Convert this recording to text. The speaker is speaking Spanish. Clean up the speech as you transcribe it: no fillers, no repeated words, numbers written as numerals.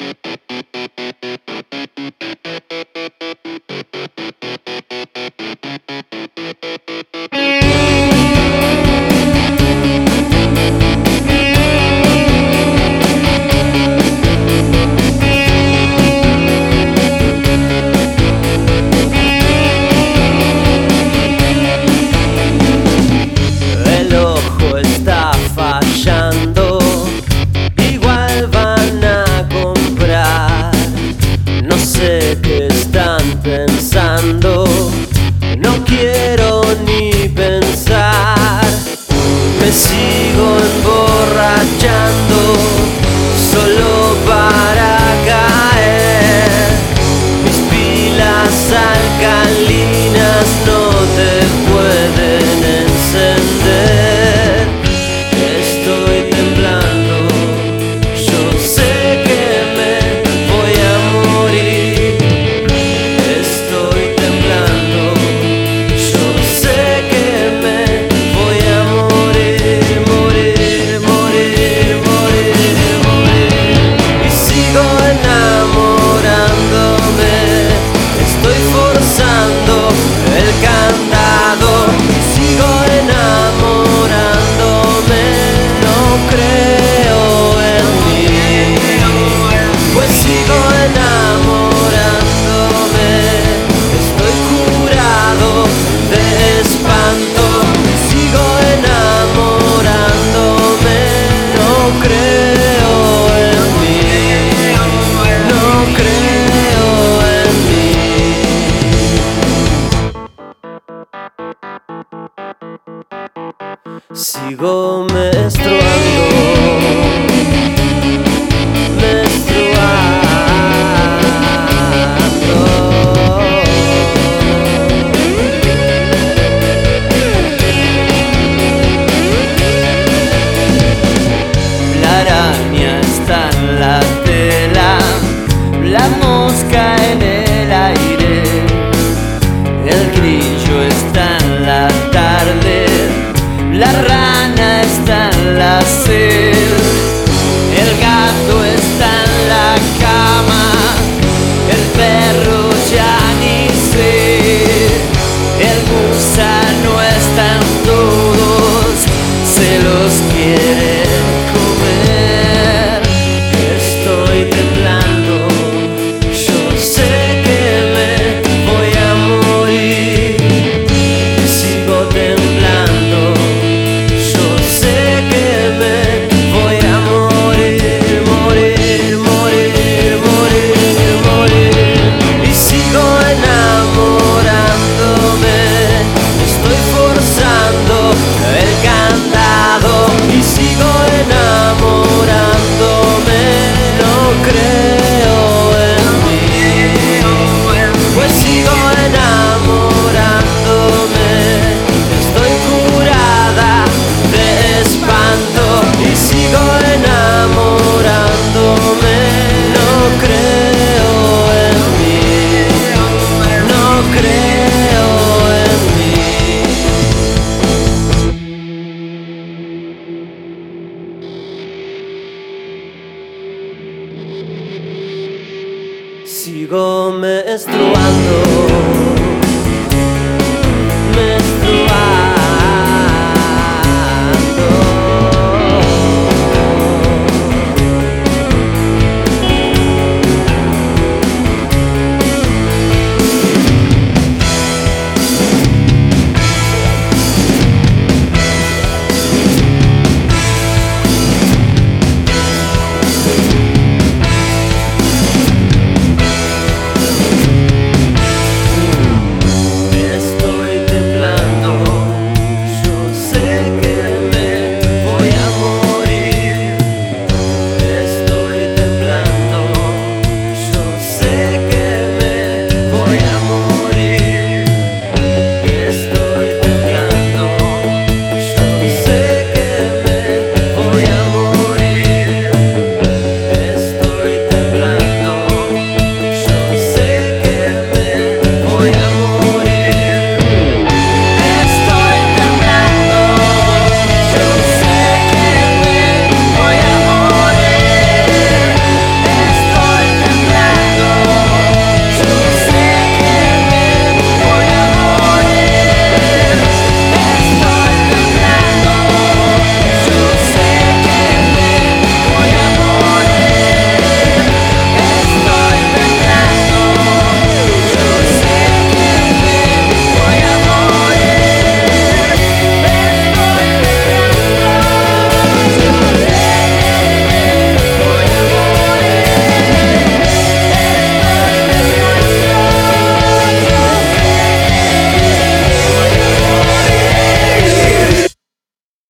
¿Qué están pensando? No quiero ni pensar. Me sigo emborrachando solo para caer. Mis pilas alcalinas no te pueden encender. Estoy temblando, yo sé que me voy a morir. Estoy temblando, yo sé que me voy a morir, morir, morir, morir, morir. Y sigo enamorándome, estoy forzando el candado. Sigo enamorándome, no creo en mí, pues sigo enamorándome. Estoy curado de espanto, sigo enamorándome. No creo en mí, no creo en mí. Sigo menstruando, menstruando. La araña está en la tela, la mosca en el aire, el grillo está en la tarde, la rana está en la sed, el gato está en la cama, el perro ya ni sé, el gusano está en todos, se los quiere comer. Estoy temblando, yo sé que me voy a morir. Sigo temblando, yo sé que me voy a morir, morir, morir, morir, morir. Y sigo enamorándome, estoy forzando el candado. Y sigo enamorándome, no creo en mí, pues sigo enamorándome. Estoy curada de espanto y sigo enamorándome. No creo en mí, no creo en mí. Sigo menstruando.